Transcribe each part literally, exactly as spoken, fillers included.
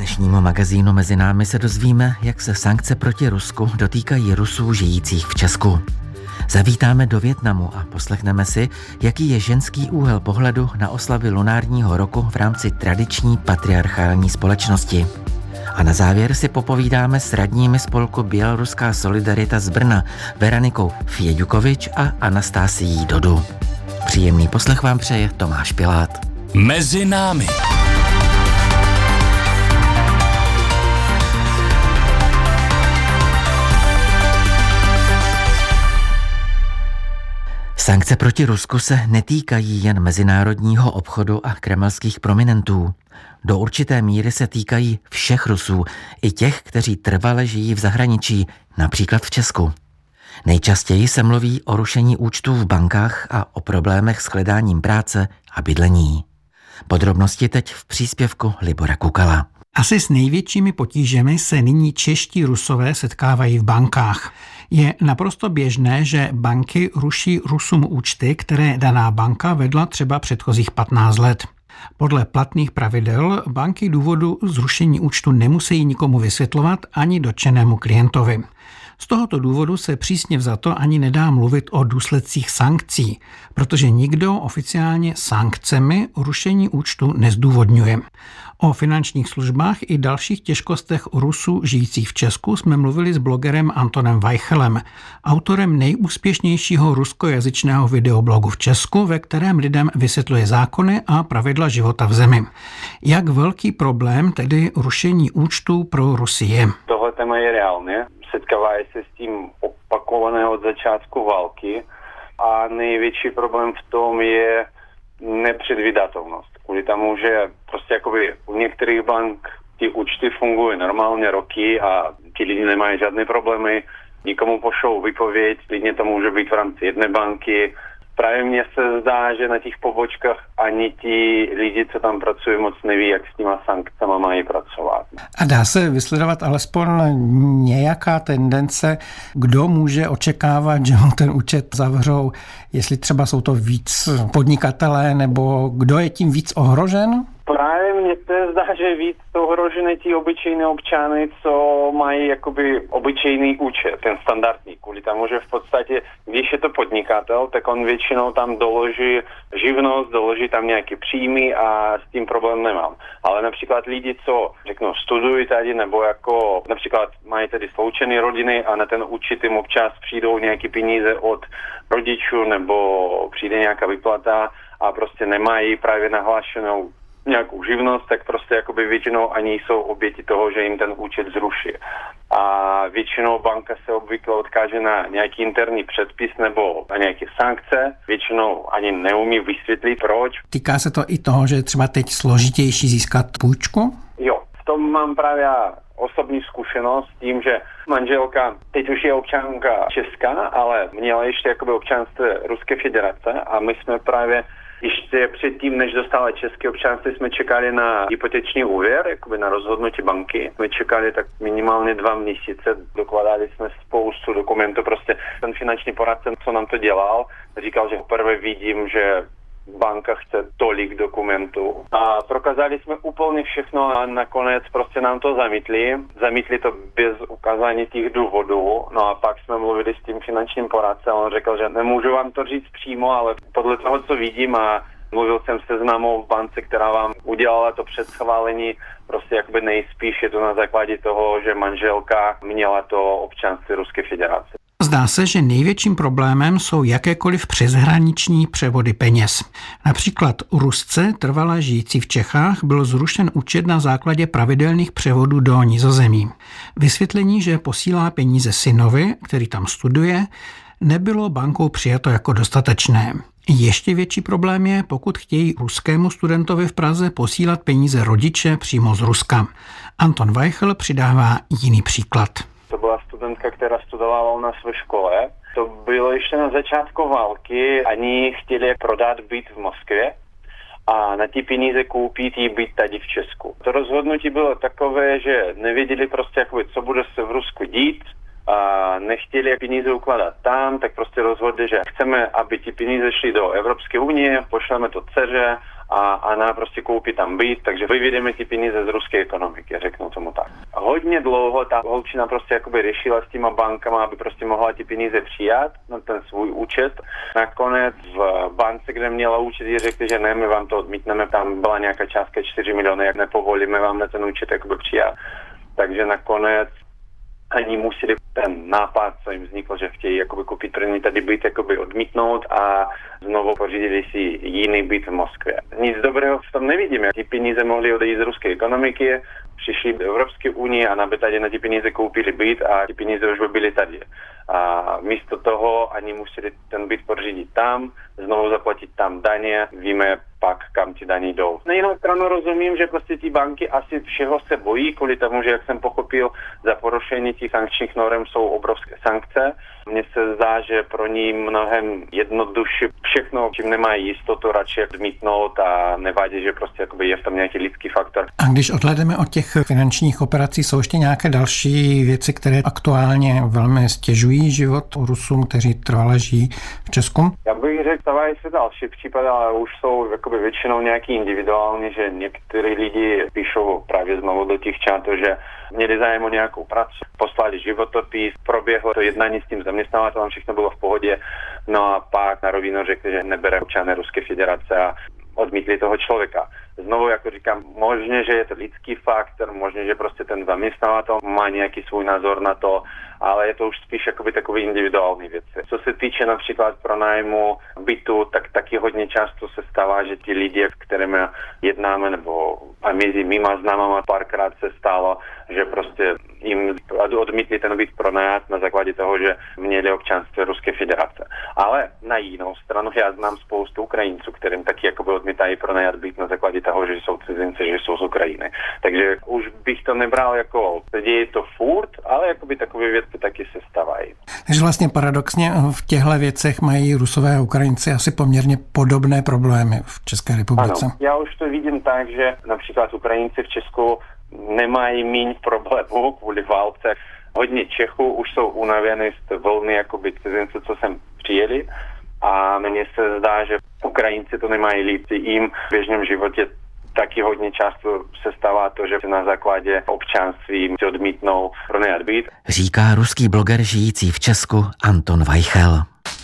dnešnímu magazínu Mezi námi se dozvíme, jak se sankce proti Rusku dotýkají Rusů žijících v Česku. Zavítáme do Vietnamu a poslechneme si, jaký je ženský úhel pohledu na oslavy lunárního roku v rámci tradiční patriarchální společnosti. A na závěr si popovídáme s radními spolku Běloruská solidarita z Brna, Veronikou Fjeďukovič a Anastásií Dodu. Příjemný poslech vám přeje Tomáš Pilát. Mezi námi. Sankce proti Rusku se netýkají jen mezinárodního obchodu a kremelských prominentů. Do určité míry se týkají všech Rusů, i těch, kteří trvale žijí v zahraničí, například v Česku. Nejčastěji se mluví o rušení účtů v bankách a o problémech s hledáním práce a bydlení. Podrobnosti teď v příspěvku Libora Kukala. Asi s největšími potížemi se nyní čeští Rusové setkávají v bankách. Je naprosto běžné, že banky ruší Rusům účty, které daná banka vedla třeba předchozích patnáct let. Podle platných pravidel banky důvodu zrušení účtu nemusí nikomu vysvětlovat ani dotčenému klientovi. Z tohoto důvodu se přísně vzato ani nedá mluvit o důsledcích sankcí, protože nikdo oficiálně sankcemi rušení účtu nezdůvodňuje. O finančních službách i dalších těžkostech Rusů žijících v Česku jsme mluvili s blogerem Antonem Weichelem, autorem nejúspěšnějšího ruskojazyčného videoblogu v Česku, ve kterém lidem vysvětluje zákony a pravidla života v zemi. Jak velký problém tedy rušení účtů pro Rusy je? Tohle téma je reálné. Setkávají se s tím opakované od začátku války a největší problém v tom je nepředvídatelnost. Kvůli tomu, že prostě jakoby u některých bank ty účty fungují normálně roky a ti lidi nemají žádné problémy, nikomu pošlou výpověď, klidně to může být v rámci jedné banky. Právě mně se zdá, že na těch pobočkách ani ti lidi, co tam pracují, moc neví, jak s těma sankcema mají pracovat. A dá se vysledovat alespoň nějaká tendence, kdo může očekávat, že mu ten účet zavřou, jestli třeba jsou to víc podnikatelé, nebo kdo je tím víc ohrožen? Právě mně se zdá, že víc to ohrožené ti obyčejní občany, co mají jakoby obyčejný účet, ten standardní, kvůli tomu, že v podstatě, když je to podnikatel, tak on většinou tam doloží živnost, doloží tam nějaké příjmy a s tím problém nemám. Ale například lidi, co řeknou, studují tady, nebo jako například mají tady sloučené rodiny a na ten účet jim občas přijdou nějaké peníze od rodičů, nebo přijde nějaká vyplata a prostě nemají právě nahlášenou nějakou živnost, tak prostě jakoby většinou ani jsou oběti toho, že jim ten účet zruší. A většinou banka se obvykle odkáže na nějaký interní předpis nebo na nějaké sankce. Většinou ani neumí vysvětlit, proč. Týká se to i toho, že je třeba teď složitější získat půjčku? Jo, v tom mám právě osobní zkušenost s tím, že manželka teď už je občanka česká, ale měla ještě jakoby občanství Ruské federace a my jsme právě ještě předtím, než dostala české občanství, jsme čekali na hypoteční úvěr, jakoby na rozhodnutí banky. Jsme čekali tak minimálně dva měsíce, dokladali jsme spoustu dokumentů, prostě ten finanční poradce, co nám to dělal, říkal, že poprvé vidím, že banka chce tolik dokumentů. A prokázali jsme úplně všechno a nakonec prostě nám to zamítli. Zamítli to bez ukázání těch důvodů. No a pak jsme mluvili s tím finančním poradcem a on řekl, že nemůžu vám to říct přímo, ale podle toho, co vidím a mluvil jsem se známou v bance, která vám udělala to předschválení, prostě jakoby nejspíš je to na základě toho, že manželka měla to občanství Ruské federace. Zdá se, že největším problémem jsou jakékoliv přeshraniční převody peněz. Například u Rusce, trvale žijící v Čechách, byl zrušen účet na základě pravidelných převodů do Nizozemí. Vysvětlení, že posílá peníze synovi, který tam studuje, nebylo bankou přijato jako dostatečné. Ještě větší problém je, pokud chtějí ruskému studentovi v Praze posílat peníze rodiče přímo z Ruska. Anton Weichel přidává jiný příklad. To byla studentka, která studovala na své škole. To bylo ještě na začátku války. Oni chtěli prodat byt v Moskvě a na ty peníze koupit jí byt tady v Česku. To rozhodnutí bylo takové, že nevěděli prostě, jakoby, co bude se v Rusku dít. A nechtěli peníze ukládat tam, tak prostě rozhodli, že chceme, aby ty peníze šly do Evropské unie, pošleme to dceře a ona prostě koupí tam byt, takže vyvedeme ty peníze z ruské ekonomiky, řeknu tomu tak. Hodně dlouho ta holčina prostě jakoby řešila s těma bankama, aby prostě mohla ty peníze přijat na ten svůj účet. Nakonec v bance, kde měla účet, jí řekli, že ne, my vám to odmítneme, tam byla nějaká částka čtyři miliony, jak nepovolíme vám na ten účet jakoby přijat. Takže nakonec ani museli ten nápad, co jim vznikl, že chtějí jakoby koupit první tady byt, jakoby odmítnout a znovu pořídili si jiný byt v Moskvě. Nic dobrého v tom nevidíme. Ty peníze mohly odejít z ruské ekonomiky, přišli do Evropské unie a na tady na ty peníze koupili byt a ty peníze už by byly tady. A místo toho ani museli ten byt pořídit tam, znovu zaplatit tam daně, víme pak, kam ty daně jdou. Na jinou stranu rozumím, že prostě ty banky asi všeho se bojí, kvůli tomu, že jak jsem pochopil, za porušení těch sankčních norm jsou obrovské sankce. Mně se zdá, že pro ní mnohem jednodušší všechno, čím nemají jistotu, radši odmítnout a nevadí, že prostě jakoby je v tom nějaký lidský faktor. A když odhlédneme od těch finančních operací, jsou ještě nějaké další věci, které aktuálně velmi stěžují život Rusům, kteří trvale žijí v Česku? Já bych řekl, stávají se další případy, ale už jsou jakoby většinou nějaký individuální, že někteří lidi píšou právě znovu do těch čátů, že měli zájem o nějakou práci, poslali životopis, proběhlo to jednání s tím zaměstnavatelem, všechno bylo v pohodě, no a pak na rovinu řekli, že nebere občany Ruské federace a odmítli toho člověka. Znovu, jako říkám, možná, že je to lidský faktor, možná, že prostě ten zaměstnavatel má nějaký svůj názor na to, ale je to už spíš jakoby takové individuální věci. Co se týče například pronájmu bytu, tak taky hodně často se stává, že ti lidi, kterými jednáme, nebo a mezi mýma známama párkrát se stalo, že prostě jim odmítli ten byt pronajat na základě toho, že měli občanství Ruské federace. Ale na jinou stranu já znám spoustu Ukrajinců, kterým taky jakoby odmítají pronajat byt na základě toho, že jsou cizinci, že jsou z Ukrajiny. Takže už bych to nebral jako, děje to furt, ale jakoby takové věci taky se stávají. Takže vlastně paradoxně v těchto věcech mají Rusové a Ukrajinci asi poměrně podobné problémy v České republice. Ano, já už to vidím tak, že například Ukrajinci v Česku nemají míň problémů kvůli válce. Hodně Čechů už jsou unavení z té vlny jakoby cizinců, co sem přijeli a mně se zdá, že Ukrajinci to nemají líp. Jim v běžném životě taky hodně často se stává to, že na základě občanství si odmítnou pronajat byt. Říká ruský bloger žijící v Česku Anton Weichel.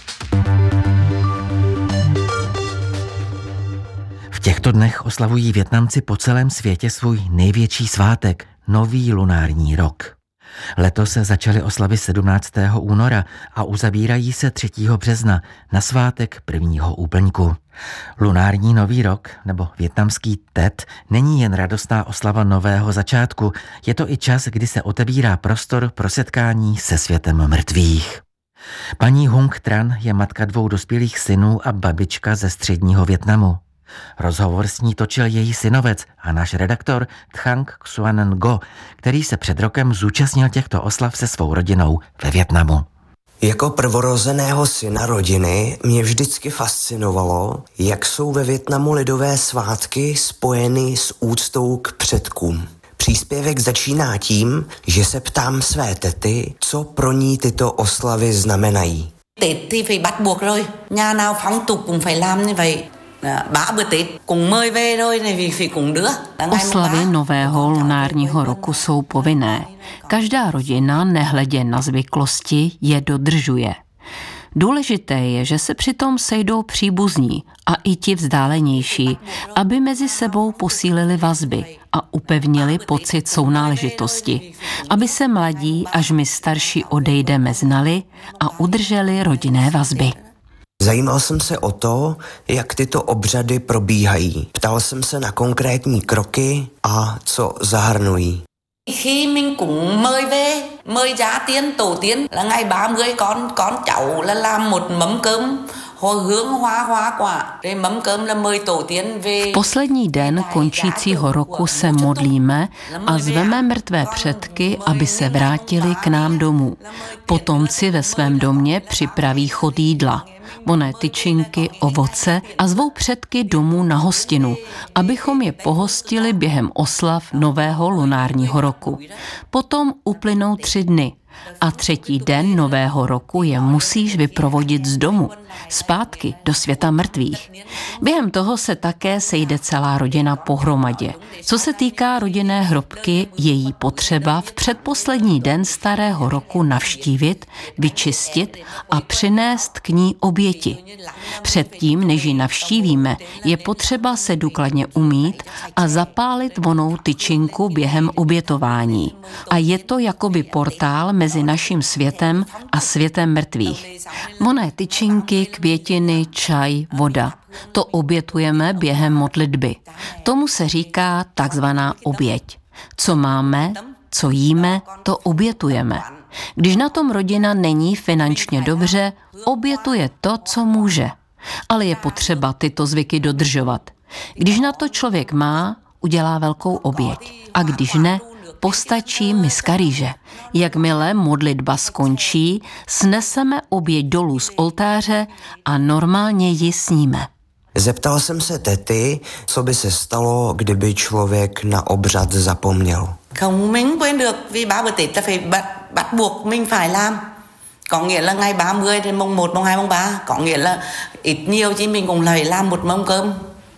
V těchto dnech oslavují Vietnamci po celém světě svůj největší svátek, Nový lunární rok. Letos se začaly oslavy sedmnáctého února a uzavírají se třetího března na svátek prvního úplňku. Lunární nový rok, nebo vietnamský Tet, není jen radostná oslava nového začátku, je to i čas, kdy se otevírá prostor pro setkání se světem mrtvých. Paní Hung Tran je matka dvou dospělých synů a babička ze středního Vietnamu. Rozhovor s ní točil její synovec a náš redaktor Thang Xuan Ngo, který se před rokem zúčastnil těchto oslav se svou rodinou ve Vietnamu. Jako prvorozeného syna rodiny mě vždycky fascinovalo, jak jsou ve Vietnamu lidové svátky spojeny s úctou k předkům. Příspěvek začíná tím, že se ptám své tety, co pro ní tyto oslavy znamenají. Tết thì phải bắt buộc rồi, nhà nào phong tục cũng phải làm như vậy. Bá bữa Tết cùng mời về thôi này vì phải cùng đứa. Oslavy nového lunárního roku jsou povinné. Každá rodina, nehledě na zvyklosti, je dodržuje. Důležité je, že se přitom sejdou příbuzní a i ti vzdálenější, aby mezi sebou posílili vazby a upevnili pocit sounáležitosti, aby se mladí až my starší odejdeme znali a udrželi rodinné vazby. Zajímal jsem se o to, jak tyto obřady probíhají. Ptal jsem se na konkrétní kroky a co zahrnují. Khi mình cũng mời về, mời gia tiên, tổ tiên là ngày ba mươi con con cháu là làm một mâm cơm, hồi hướng hoa hoa quả, rồi mâm cơm là mời tổ tiên về. V poslední den končícího roku se modlíme a zveme mrtvé předky, aby se vrátili k nám domů. Potomci ve svém domě připraví chod jídla, voné tyčinky, ovoce a zvou předky domů na hostinu, abychom je pohostili během oslav nového lunárního roku. Potom uplynou tři dny a třetí den nového roku je musíš vyprovodit z domu. zpátky do světa mrtvých. Během toho se také sejde celá rodina pohromadě. Co se týká rodinné hrobky, je jí potřeba v předposlední den starého roku navštívit, vyčistit a přinést k ní oběti. Předtím, než ji navštívíme, je potřeba se důkladně umýt a zapálit vonou tyčinku během obětování. A je to jakoby portál mezi naším světem a světem mrtvých. Vonné tyčinky, květiny, čaj, voda. To obětujeme během modlitby. Tomu se říká takzvaná oběť. Co máme, co jíme, to obětujeme. Když na tom rodina není finančně dobře, obětuje to, co může. Ale je potřeba tyto zvyky dodržovat. Když na to člověk má, udělá velkou oběť. A když ne, postačí miska rýže. Jakmile modlitba skončí, sneseme oběť dolů z oltáře a normálně ji sníme. Zeptal jsem se tety, co by se stalo, kdyby člověk na obřad zapomněl. Không mình quên được vì ba bữa Tết là phải bắt bắt buộc mình phải làm. Có nghĩa là ngày ba mươi thì mùng một, mùng hai, mùng ba, có nghĩa là ít nhiều chứ mình cũng phải làm một mâm cơm.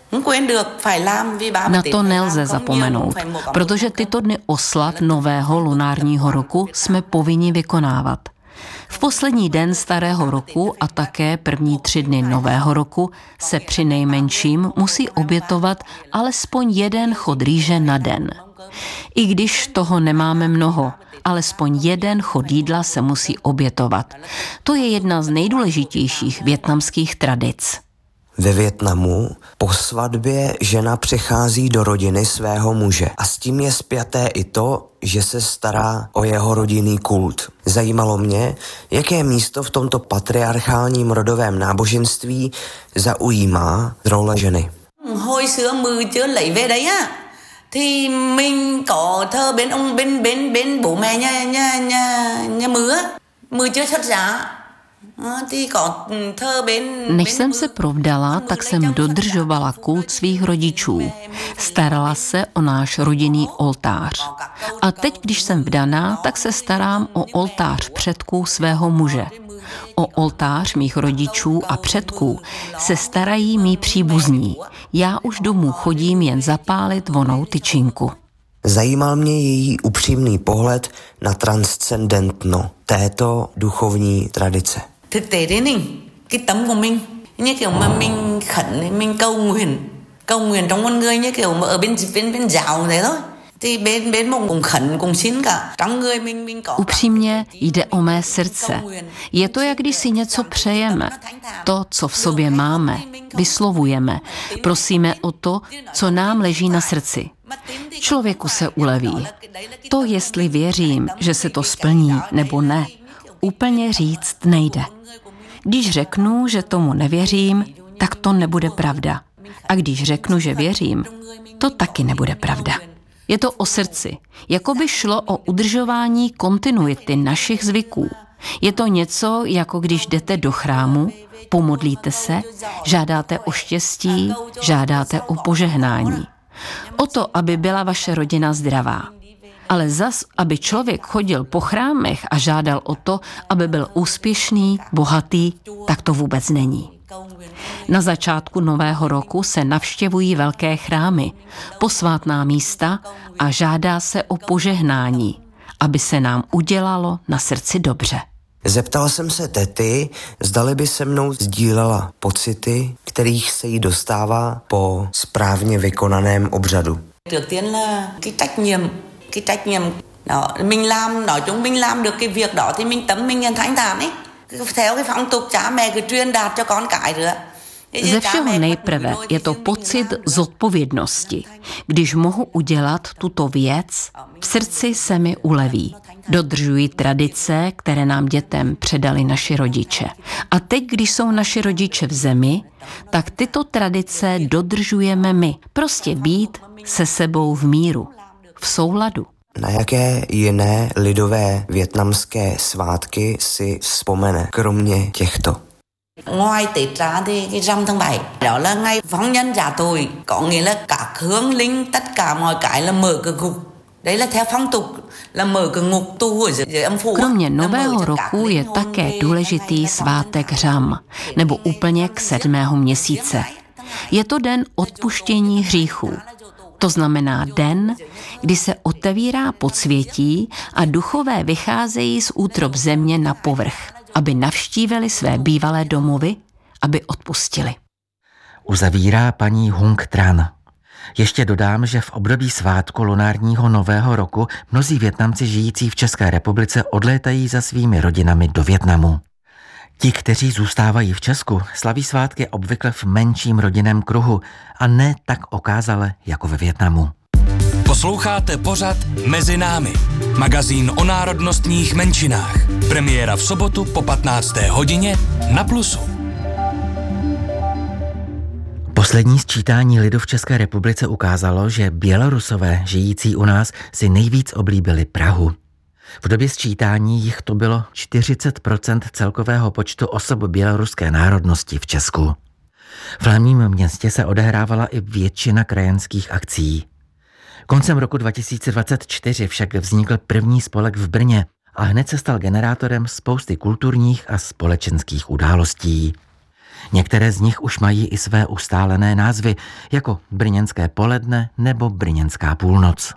Na to nelze zapomenout, protože tyto dny oslav nového lunárního roku jsme povinni vykonávat. V poslední den starého roku a také první tři dny nového roku se při nejmenším musí obětovat alespoň jeden chod rýže na den. I když toho nemáme mnoho, alespoň jeden chod jídla se musí obětovat. To je jedna z nejdůležitějších vietnamských tradic. Ve Vietnamu po svatbě žena přechází do rodiny svého muže a s tím je spjaté i to, že se stará o jeho rodinný kult. Zajímalo mě, jaké místo v tomto patriarchálním rodovém náboženství zaujímá role ženy. Hồi xưa mười chưa lấy về đấy á, thì mình có thờ bên ông bên bên bên bố mẹ nhà nhà nhà nhà mưa, mười chưa xuất giá. Než jsem se provdala, tak jsem dodržovala kult svých rodičů. Starala se o náš rodinný oltář. A teď, když jsem vdaná, tak se starám o oltář předků svého muže. O oltář mých rodičů a předků se starají mí příbuzní. Já už domů chodím jen zapálit vonou tyčinku. Zajímal mě její upřímný pohled na transcendentno této duchovní tradice. Thực tế đấy này, cái tấm của mình như kiểu mà mình khẩn, mình cầu nguyện, cầu nguyện trong con người như kiểu mà ở bên bên bên giáo thế thôi. Thì bên bên mong cùng khẩn cùng xin cả trong người mình mình có. Upřímně jde o mé srdce. Je to, jak když si něco přejeme. To, co v sobě máme, vyslovujeme. Prosíme o to, co nám leží na srdci. Člověku se uleví. To, jestli věřím, že se to splní nebo ne, úplně říct nejde. Když řeknu, že tomu nevěřím, tak to nebude pravda. A když řeknu, že věřím, to taky nebude pravda. Je to o srdci. Jako by šlo o udržování kontinuity našich zvyků. Je to něco, jako když jdete do chrámu, pomodlíte se, žádáte o štěstí, žádáte o požehnání. O to, aby byla vaše rodina zdravá. Ale zas, aby člověk chodil po chrámech a žádal o to, aby byl úspěšný, bohatý, tak to vůbec není. Na začátku nového roku se navštěvují velké chrámy, posvátná místa a žádá se o požehnání, aby se nám udělalo na srdci dobře. Zeptal jsem se tety, zdali by se mnou sdílela pocity, kterých se jí dostává po správně vykonaném obřadu. Trước tiên là cái trách nhiệm, cái trách nhiệm đó, mình làm, nói chung mình làm được cái việc đó thì mình tấm mình thanh thản ấy. Theo cái phong tục cha mẹ cứ truyền đạt cho con cái nữa. Ze všeho nejprve je to pocit zodpovědnosti. Když mohu udělat tuto věc, v srdci se mi uleví. Dodržuji tradice, které nám dětem předali naši rodiče. A teď, když jsou naši rodiče v zemi, tak tyto tradice dodržujeme my. Prostě být se sebou v míru, v souladu. Na jaké jiné lidové vietnamské svátky si vzpomene, kromě těchto? Ngoài Tết ra thì cái rằm tháng bảy đó là ngày vong nhân trả tội, có nghĩa là các hương linh tất cả mọi cái là mở cửa cục Kromě Nového roku je také důležitý svátek Řam, nebo úplněk sedmého měsíce. Je to den odpuštění hříchů. To znamená den, kdy se otevírá podsvětí a duchové vycházejí z útrob země na povrch, aby navštívili své bývalé domovy, aby odpustili. Uzavírá paní Hung Tran. Ještě dodám, že v období svátku lunárního Nového roku mnozí Vietnamci žijící v České republice odlétají za svými rodinami do Vietnamu. Ti, kteří zůstávají v Česku, slaví svátky obvykle v menším rodinném kruhu a ne tak okázale jako ve Vietnamu. Posloucháte pořad Mezi námi, magazín o národnostních menšinách. Premiéra v sobotu po patnácté hodině na Plusu. Poslední sčítání lidu v České republice ukázalo, že Bělorusové žijící u nás si nejvíc oblíbili Prahu. V době sčítání jich to bylo čtyřicet procent celkového počtu osob běloruské národnosti v Česku. V hlavním městě se odehrávala i většina krajanských akcí. Koncem roku dva tisíce dvacet čtyři však vznikl první spolek v Brně a hned se stal generátorem spousty kulturních a společenských událostí. Některé z nich už mají i své ustálené názvy, jako Brněnské poledne nebo Brněnská půlnoc.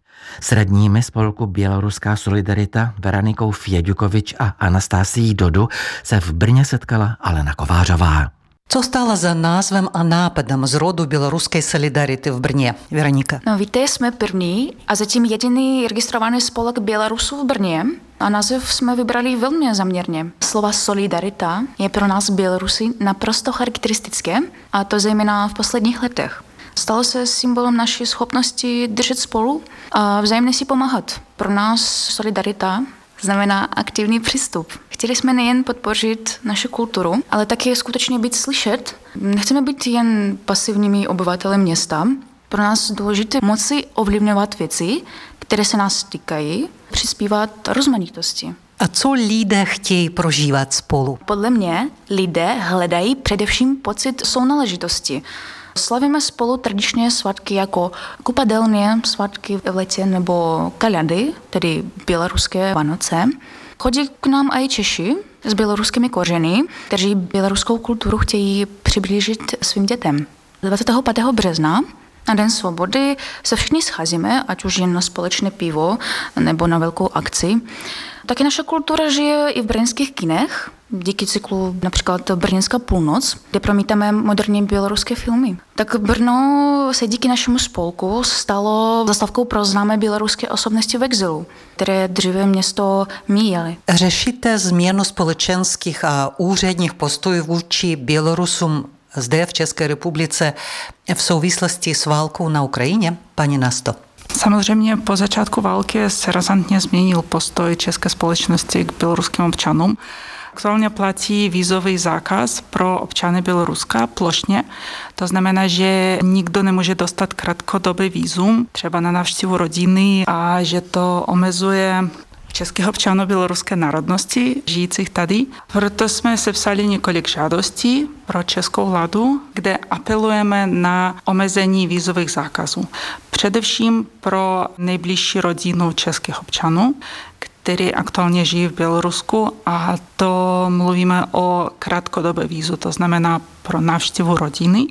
S radními spolku Běloruská solidarita Veronikou Fjeďukovič a Anastásií Dodu se v Brně setkala Alena Kovářová. Co stalo za názvem a nápadem z rodu Běloruské solidarity v Brně? Veronika. No víte, jsme první a zatím jediný registrovaný spolek Bělorusů v Brně a název jsme vybrali velmi zaměrně. Slova solidarita je pro nás Bělorusy naprosto charakteristické a to zejména v posledních letech. Stalo se symbolem naší schopnosti držet spolu a vzájemně si pomáhat. Pro nás solidarita znamená aktivní přístup. Chtěli jsme nejen podpořit naši kulturu, ale také skutečně být slyšet. Nechceme být jen pasivními obyvateli města. Pro nás důležité moci ovlivňovat věci, které se nás týkají, přispívat rozmanitosti. A co lidé chtějí prožívat spolu? Podle mě lidé hledají především pocit sounáležitosti. Slavíme spolu tradičně svátky jako kupadelně, svátky v létě nebo kaляdy, tedy běloruské Vánoce. Chodí k nám i Češi s běloruskými kořeny, kteří běloruskou kulturu chtějí přiblížit svým dětem. dvacátého pátého března na Den svobody se všichni scházíme, ať už jen na společné pivo nebo na velkou akci. Taky naše kultura žije i v brněnských kinech, díky cyklu například Brněnská půlnoc, kde promítáme moderní běloruské filmy. Tak Brno se díky našemu spolku stalo zastávkou pro známé běloruské osobnosti v exilu, které dříve město míjely. Řešíte změnu společenských a úředních postojů vůči Bělorusům zde v České republice v souvislosti s válkou na Ukrajině, paní Nasto? Samozřejmě po začátku války se razantně změnil postoj české společnosti k běloruským občanům. Aktuálně platí vízový zákaz pro občany Běloruska plošně. To znamená, že nikdo nemůže dostat krátkodobý vízum, třeba na návštěvu rodiny, a že to omezuje českých občanů běloruské národnosti, žijících tady. Proto jsme sepsali několik žádostí pro českou vládu, kde apelujeme na omezení vízových zákazů. Především pro nejbližší rodinu českých občanů, který aktuálně žijí v Bělorusku, a to mluvíme o krátkodobé vízu, to znamená pro návštěvu rodiny,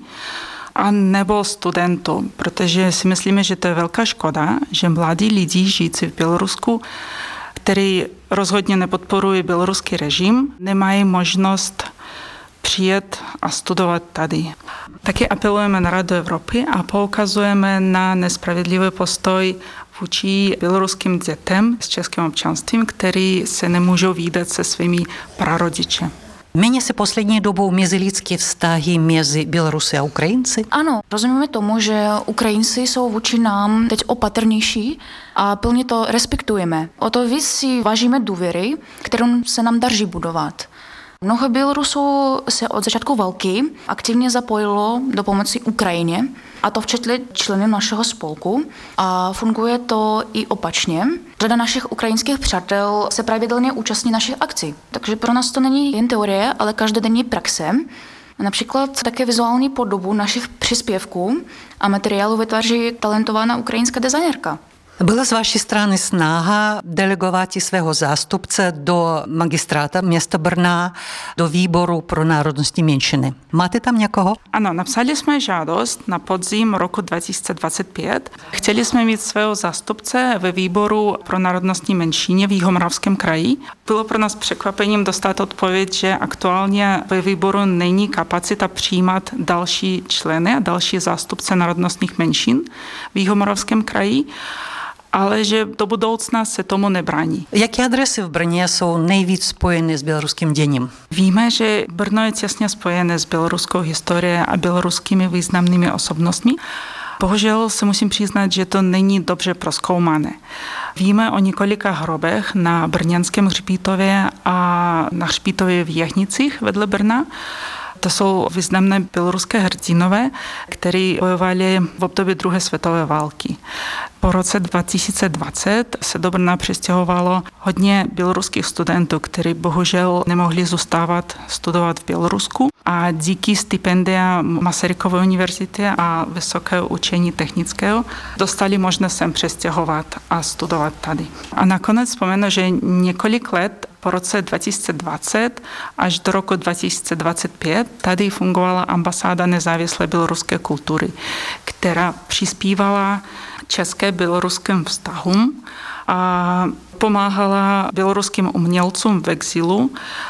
a nebo studentů, protože si myslíme, že to je velká škoda, že mladí lidi žijící v Bělorusku, který rozhodně nepodporuje běloruský režim, nemají možnost přijet a studovat tady. Taky apelujeme na Radu Evropy a poukazujeme na nespravedlivý postoj vůči běloruským dětem s českým občanstvím, který se nemůžou vídat se svými prarodiči. Mění se poslední dobou mezilidské vztahy mezi Bělorusy a Ukrajinci? Ano, rozumíme tomu, že Ukrajinci jsou vůči nám teď opatrnější a plně to respektujeme. O to víc si vážíme důvěry, kterou se nám daří budovat. Mnoho Bělorusů se od začátku války aktivně zapojilo do pomoci Ukrajině, a to včetně členů našeho spolku, a funguje to i opačně. Řada našich ukrajinských přátel se pravidelně účastní našich akcí, takže pro nás to není jen teorie, ale každodenní praxe. Například také vizuální podobu našich příspěvků a materiálu vytváří talentovaná ukrajinská designérka. Byla z vaší strany snaha delegovat i svého zástupce do magistráta města Brna, do výboru pro národnostní menšiny. Máte tam někoho? Ano, napsali jsme žádost na podzim roku dva tisíce dvacet pět. Chtěli jsme mít svého zástupce ve výboru pro národnostní menšině v Jihomoravském kraji. Bylo pro nás překvapením dostat odpověď, že aktuálně ve výboru není kapacita přijímat další členy a další zástupce národnostních menšin v Jihomoravském kraji, ale že do budoucna se tomu nebrání. Jaké adresy v Brně jsou nejvíc spojeny s běloruským děním? Víme, že Brno je těsně spojené s běloruskou historií a běloruskými významnými osobnostmi. Bohužel se musím přiznat, že to není dobře prozkoumané. Víme o několika hrobech na brněnském hřbitově a na hřbitově v Jahnicích vedle Brna. To jsou významné běloruské hrdinové, kteří bojovali v období druhé světové války. Po roce dva tisíce dvacet se do Brna přistěhovalo hodně běloruských studentů, kteří bohužel nemohli zůstávat studovat v Bělorusku a díky stipendia Masarykovy univerzity a Vysokého učení technického dostali možnost sem přestěhovat a studovat tady. A nakonec vzpomenu, že několik let po roce dva tisíce dvacet až do roku dva tisíce dvacet pět tady fungovala ambasáda nezávislé běloruské kultury, která přispívala české běloruským vztahům a pomáhala běloruským umělcům v exilu,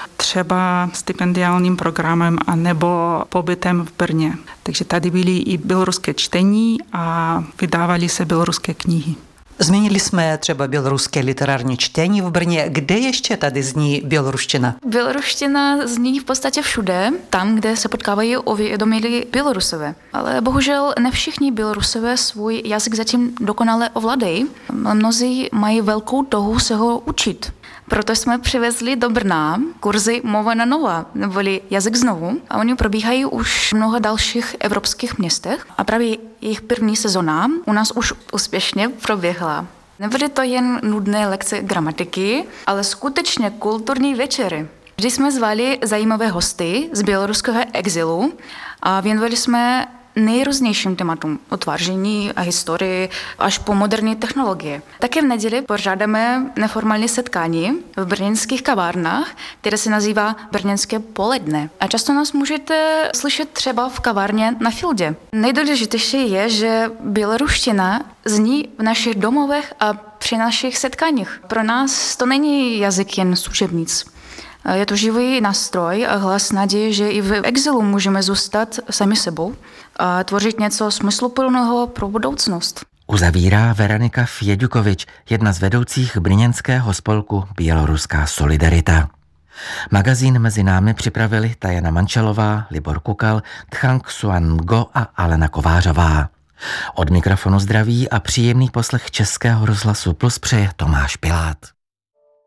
třeba stipendiálním programem a nebo pobytem v Brně. Takže tady byly i běloruské čtení a vydávaly se běloruské knihy. Zmínili jsme třeba běloruské literární čtení v Brně. Kde ještě tady zní běloruština? Běloruština zní v podstatě všude, tam, kde se potkávají uvědomilí Bělorusové. Ale bohužel ne všichni Bělorusové svůj jazyk zatím dokonale ovládají. Mnozí mají velkou touhu se ho učit. Proto jsme přivezli do Brna kurzy Mova na nova, neboli jazyk znovu. A oni probíhají už v mnoha dalších evropských městech. A právě jejich první sezona u nás už úspěšně proběhla. Nebyly to jen nudné lekce gramatiky, ale skutečně kulturní večery. Vždy jsme zvali zajímavé hosty z běloruského exilu a věnovali jsme nejrůznějším tématům, utváření a historii až po moderní technologie. Také v neděli pořádáme neformální setkání v brněnských kavárnách, které se nazývá Brněnské poledne. A často nás můžete slyšet třeba v kavárně na Fieldě. Nejdůležitější je, že běloruština zní v našich domovech a při našich setkáních. Pro nás to není jazyk jen z učebnic. Je to živý nástroj a hlas naděje, že i v exilu můžeme zůstat sami sebou a tvořit něco smysluplného pro budoucnost. Uzavírá Veronika Fjeďukovič, jedna z vedoucích brněnského spolku Běloruská solidarita. Magazín Mezi námi připravili Tajana Mančelová, Libor Kukal, Tchang Xuan Ngo a Alena Kovářová. Od mikrofonu zdraví a příjemný poslech Českého rozhlasu Plus přeje Tomáš Pilát.